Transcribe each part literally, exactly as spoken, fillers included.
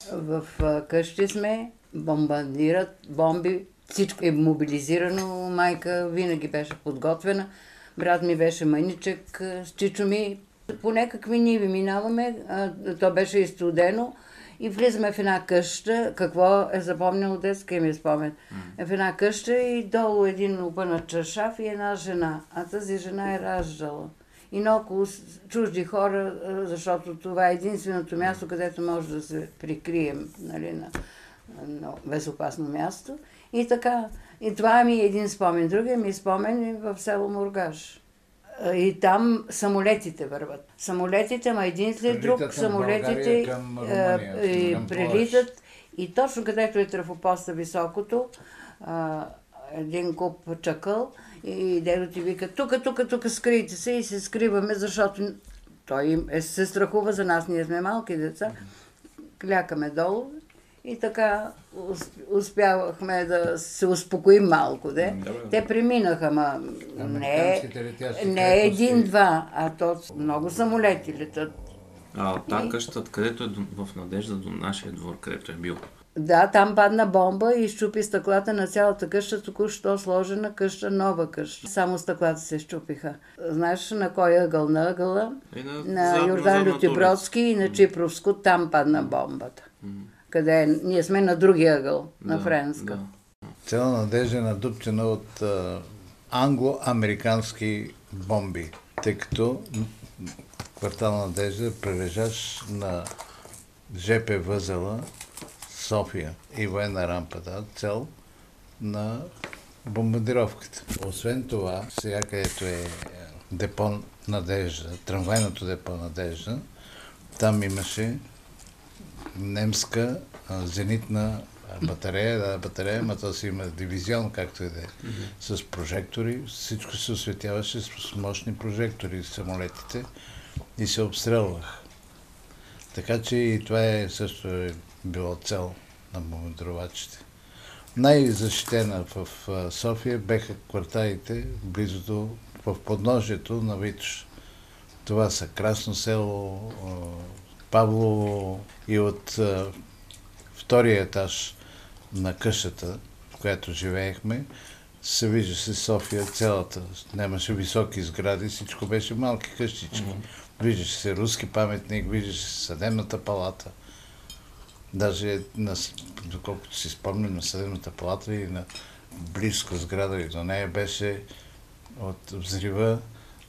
В къщи сме, бомбардират, бомби, всичко е мобилизирано, майка винаги беше подготвена, брат ми беше мъничък с чичо ми. По някакви ниви минаваме, то беше и студено и влизаме в една къща, какво е запомнило детска ми спомен. В една къща и долу един опънат чаршаф и една жена, а тази жена е раждала. И наоколо чужди хора, защото това е единственото място, където може да се прикрием, нали, на, на безопасно място. И така, и това ми е един спомен. Другия ми спомен е в село Мургаш. И там самолетите върват. Самолетите, ма един след друг, самолетите е, прелитат. И точно където е трафопоста високото, а, един куп чакъл, и дедо ти вика, тука, тука, тука, скрийте се и се скриваме, защото той е, се страхува за нас, ние сме малки деца. Клякаме долу и така успявахме да се успокоим малко. Де. Те преминаха, ма не, не един-два, а то много самолети летат. А от тази къща, където е в Надежда до нашия двор, където е бил? Да, там падна бомба и изчупи стъклата на цялата къща, току-що сложена къща, нова къща. Само стъклата се изчупиха. Знаеш на кой ъгъл? На ъгъла? На, на Йордан Лютибродски и на Чипровско, там падна бомбата. Mm. Къде е? Ние сме на другия ъгъл, да, на Френска. Да. Цяла Надежда е надупчена от а, англо-американски бомби, тъй като квартал Надежда прилежаш на ЖП възела София и военна рампа, да, цел на бомбардировката. Освен това, сега където е депо Надежда, трамвайното депо Надежда, там имаше немска а, зенитна батарея, да, батарея, ма то си има дивизион, както и да е, mm-hmm. с прожектори. Всичко се осветяваше с мощни прожектори самолетите и се обстрелвах. Така че и това е също е било цел на бомбардировачите. Най-защитена в София беха кварталите близо до, в подножието на Витош. Това са Красно село, Павлово и от втория етаж на къщата, в която живеехме, се виждаше София цялата. Нямаше високи сгради, всичко беше малки къщички. Mm-hmm. Виждаше се руски паметник, виждаше се съдебната палата. Даже, на, доколкото си спомням, на съдебната палата и на близко сграда и до нея беше от взрива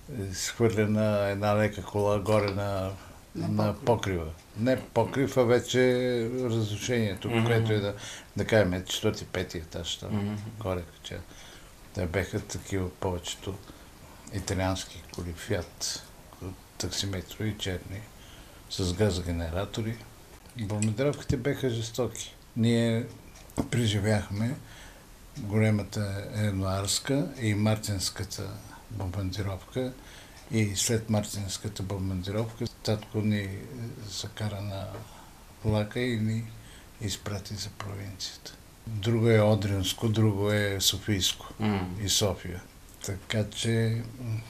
схвърлена една лека кола горе на, на, на покрива. Не покрив, а вече разрушението, mm-hmm. което е да, да кажем, четвърти-пети етаж там, mm-hmm. горе кача. Те беха такива повечето италиански коли, Фиат, таксиметрови, черни, с газогенератори. Бомбардировките беха жестоки. Ние преживяхме големата януарска и мартинската бомбардировка и след мартинската бомбардировка татко ни закара на влака и ни изпрати за провинцията. Друго е Одринско, друго е Софийско mm. и София. Така че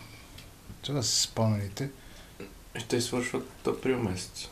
това са спомените. Ще свършват април месец.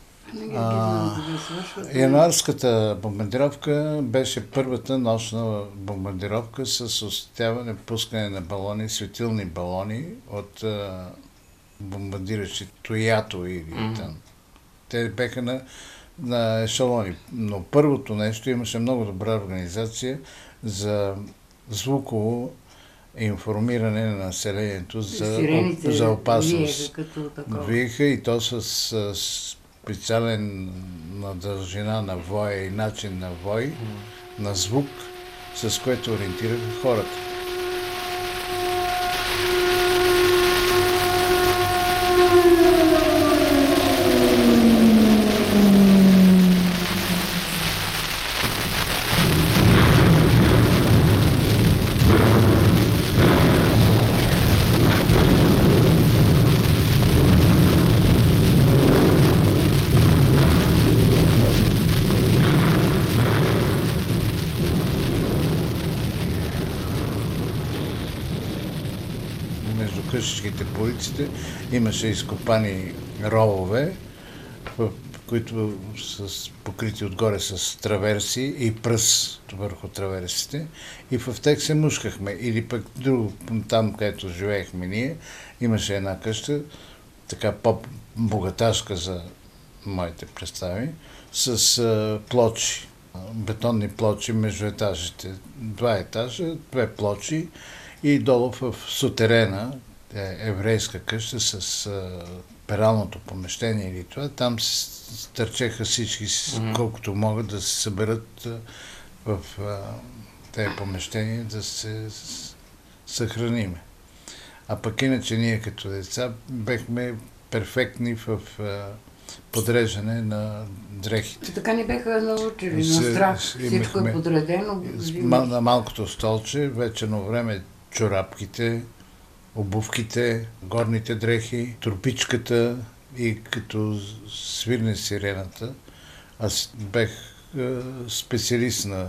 А, януарската бомбардировка беше първата нощна бомбардировка с осветяване, пускане на балони, светилни балони от а, бомбардиращи Тоято или mm-hmm. там. Те беха на, на ешелони. Но първото нещо имаше много добра организация за звуково информиране на населението за, за опасност. Виеха и то с, с специален на дължина на воя и начин на вой, mm. на звук, с което ориентираха хората. къщичките по улиците имаше изкопани ровове, в които са покрити отгоре с траверси и пръс върху траверсите. И в тях се мушкахме. Или пък друго, там, където живеехме ние, имаше една къща, така по-богаташка за моите представи, с а, плочи, бетонни плочи между етажите. Два етажа, две плочи и долу в сутерена, е, еврейска къща с а, пералното помещение или това, там се търчеха всички, mm-hmm. колкото могат да се съберат а, в а, тези помещения, да се съхраниме. А пък иначе ние като деца бехме перфектни в а, подреждане на дрехите. Така ни беха научили, на страх. Всичко е подредено. На малкото столче, вечерно време, чорапките, обувките, горните дрехи, турбичката и като свирне сирената, аз бех е, специалист на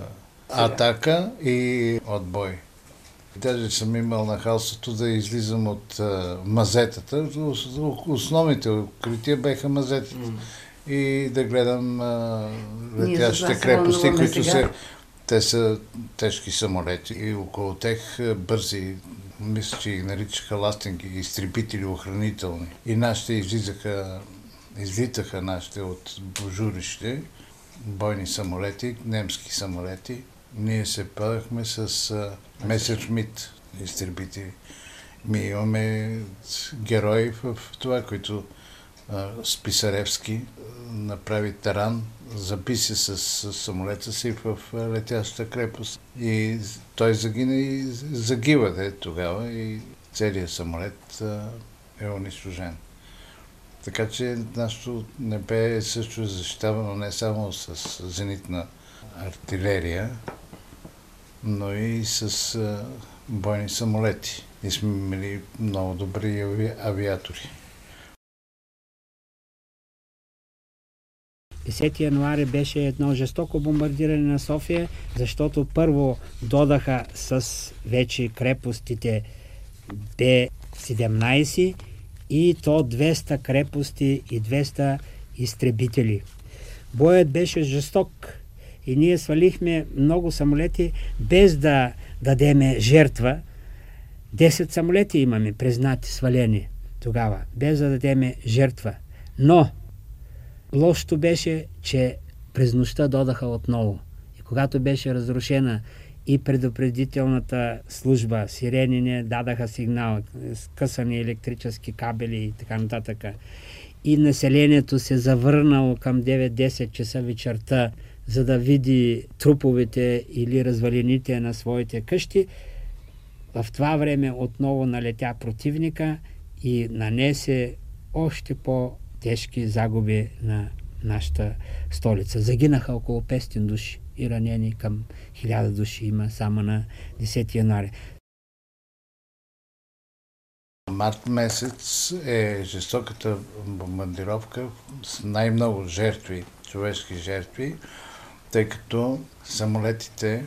атака и отбой. Даже съм имал нахалството да излизам от а, мазетата. Основните укрития беха мазетата. Mm. И да гледам а, летящите крепости, които се... Те са тежки самолети и около тях бързи, мисля, че ги наричаха ластинги, изтребители охранителни. И нашите излизаха, излитаха нашите от божурище, бойни самолети, немски самолети. Ние се падахме с Месершмит изтребители. Ми имаме герои в това, които а, Списаревски направи таран, заби се с, с самолета си в летящата крепост. И той загина и загива де, тогава и целият самолет а, е унищожен. Така че нашето небе е също защитавано не само с зенитна артилерия, но и с а, бойни самолети. И сме имали много добри ави... авиатори. десети януари беше едно жестоко бомбардиране на София, защото първо додаха с вече крепостите Б седемнайсет и то двеста крепости и двеста изтребители. Боят беше жесток и ние свалихме много самолети без да дадеме жертва. десет самолети имаме признати свалени тогава, без да дадеме жертва. Но лошото беше, че през нощта додаха отново. И когато беше разрушена и предупредителната служба, сирени не дадаха сигнал, скъсани електрически кабели и така нататък. И населението се завърнало към девет-десет часа вечерта, за да види труповете или развалините на своите къщи. В това време отново налетя противника и нанесе още по-тежки загуби на нашата столица. Загинаха около петстотин души и ранени към хиляда души има само на десети януари. Март месец е жестоката бомбардировка с най-много жертви, човешки жертви, тъй като самолетите,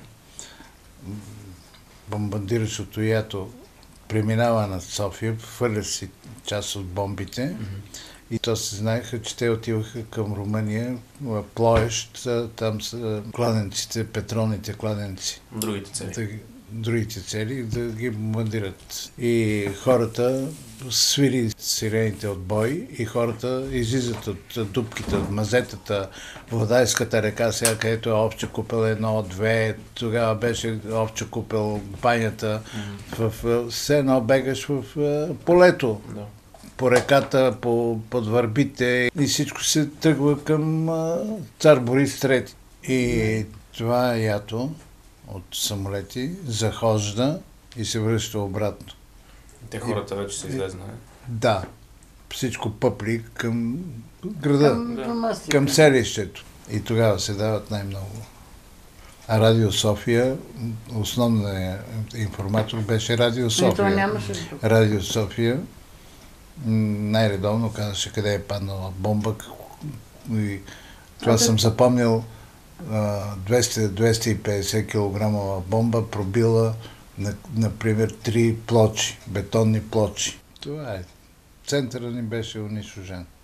бомбардиращото ято преминава над София, хвърля си част от бомбите, mm-hmm. и то се знаеха, че те отиваха към Румъния, в Плоещ, там са кладенците, петролните кладенци. Другите цели. Да, другите цели, да ги бомбардират. И хората свири сирените от бой и хората излизат от дупките, от мазетата, Владайската река, сега където е Овча купел едно, две, тогава беше Овча купел банята, mm-hmm. в, все едно бегаш в, в полето. Да. По реката, по, под върбите и всичко се тръгва към а, цар Борис трети. И това ято от самолети захожда и се връща обратно. Те хората вече са излезнали. Да. Всичко пъпли към града, към, да. към селището. И тогава се дават най-много. А Радио София, основният информатор беше Радио София. Нямаше. Радио София най-редовно казваше къде е паднала бомба. И това а, съм да... запомнил, двеста до двеста и петдесет килограмова бомба пробила, например, три плочи, бетонни плочи. Това е. Центъра ни беше унищожен.